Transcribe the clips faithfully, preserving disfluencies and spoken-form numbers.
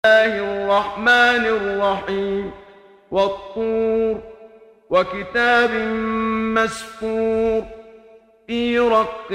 الله الرحمن الرحيم والطور وكتاب مسكور في رق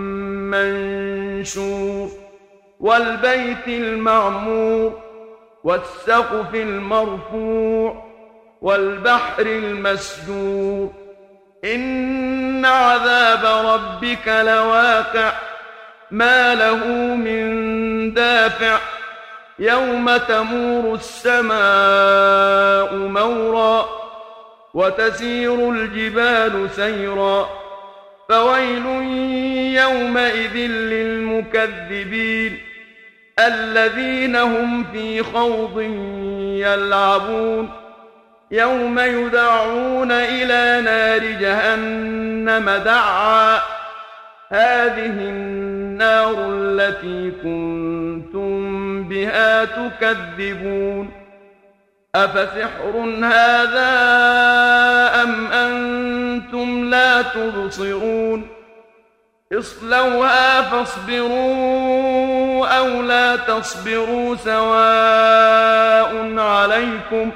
منشور والبيت المعمور والسقف المرفوع والبحر المسجور إن عذاب ربك لواقع ما له من دافع يوم تمور السماء مورا وتسير الجبال سيرا فويل يومئذ للمكذبين الذين هم في خوض يلعبون يوم يدعون إلى نار جهنم دعا هذه النار التي كنتم بها تكذبون أفسحر هذا أم أنتم لا تبصرون اصلوها فاصبروا أو لا تصبروا سواء عليكم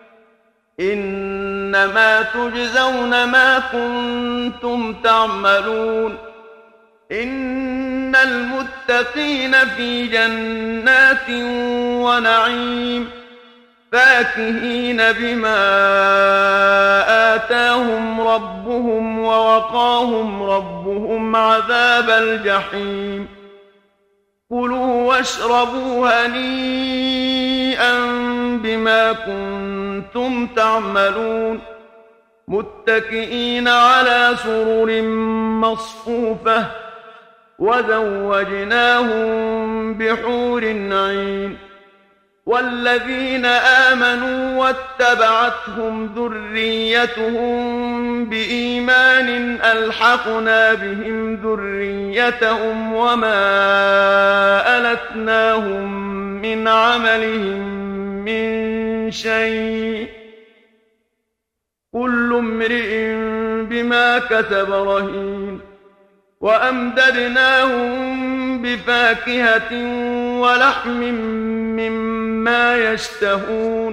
إنما تجزون ما كنتم تعملون إن المتقين في جنات ونعيم فاكهين بما آتاهم ربهم ووقاهم ربهم عذاب الجحيم كلوا واشربوا هنيئا بما كنتم تعملون متكئين على سرر مصفوفة وزوجناهم بحور عين والذين آمنوا واتبعتهم ذريتهم بإيمان ألحقنا بهم ذريتهم وما ألتناهم من عملهم من شيء كل امرئ بما كسب رهين وأمددناهم بفاكهة ولحم مما يشتهون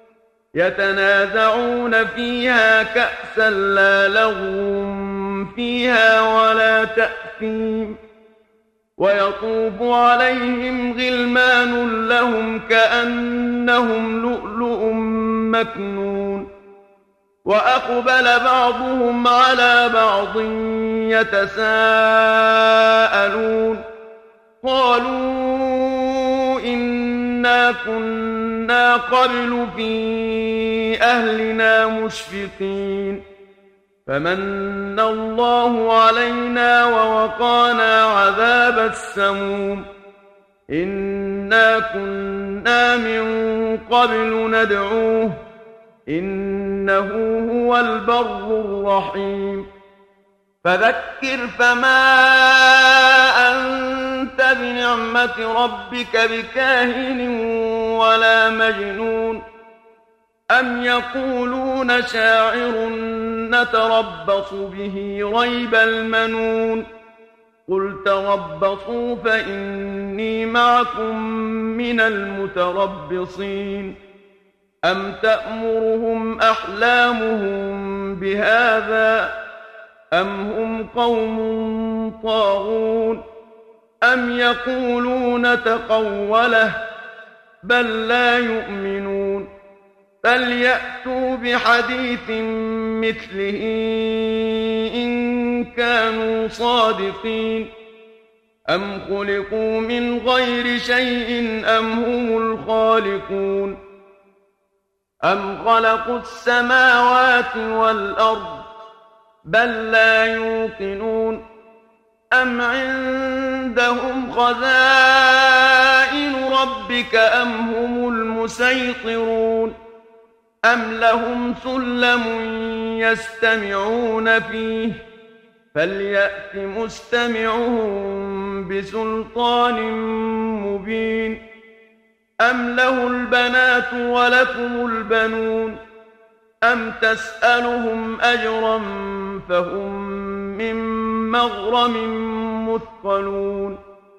يتنازعون فيها كأسا لا لغو فيها ولا تأثيم ويطوف عليهم غلمان لهم كأنهم لؤلؤ مكنون وأقبل بعضهم على بعض يتساءلون قالوا إنا كنا قبل في أهلنا مشفقين فمن الله علينا ووقانا عذاب السموم إنا كنا من قبل ندعوه إنه هو البر الرحيم فذكر فما أنت بنعمة ربك بكاهن ولا مجنون أم يقولون شاعر نتربص به ريب المنون قل تربصوا فإني معكم من المتربصين أم تأمرهم أحلامهم بهذا أم هم قوم طاغون أم يقولون تقوله بل لا يؤمنون فليأتوا بحديث مثله إن كانوا صادقين أم خلقوا من غير شيء أم هم الخالقون أم خلقوا السماوات والأرض بل لا يوقنون أم عندهم خزائن ربك أم هم المسيطرون أم لهم سلم يستمعون فيه فليأت مستمعهم بسلطان مبين أم له البنات ولكم البنون أم تسألهم أجرا فهم من مغرم مثقلون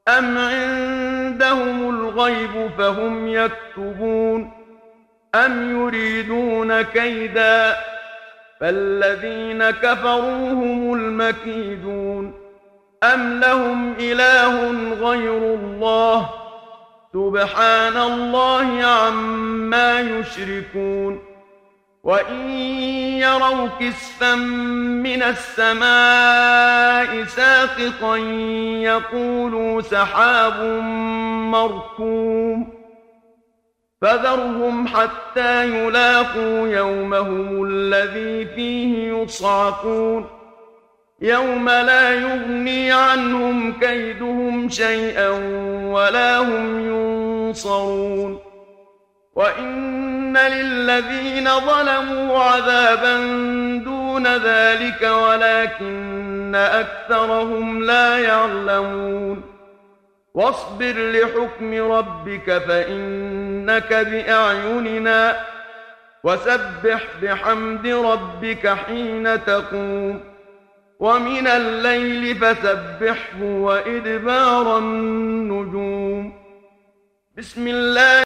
أم عندهم الغيب فهم يكتبون أم يريدون كيدا فالذين كفروا هم المكيدون أم لهم إله غير الله سبحان الله عما يشركون وإن يروا كسفا من السماء ساقطا يقولوا سحاب مركوم فذرهم حتى يلاقوا يومهم الذي فيه يصعقون يوم لا يغني عنهم كيدهم شيئا ولا هم ينصرون وإن للذين ظلموا عذابا دون ذلك ولكن أكثرهم لا يعلمون واصبر لحكم ربك فإنك بأعيننا وسبح بحمد ربك حين تقوم ومن الليل فسبحه وإدبار النجوم بسم الله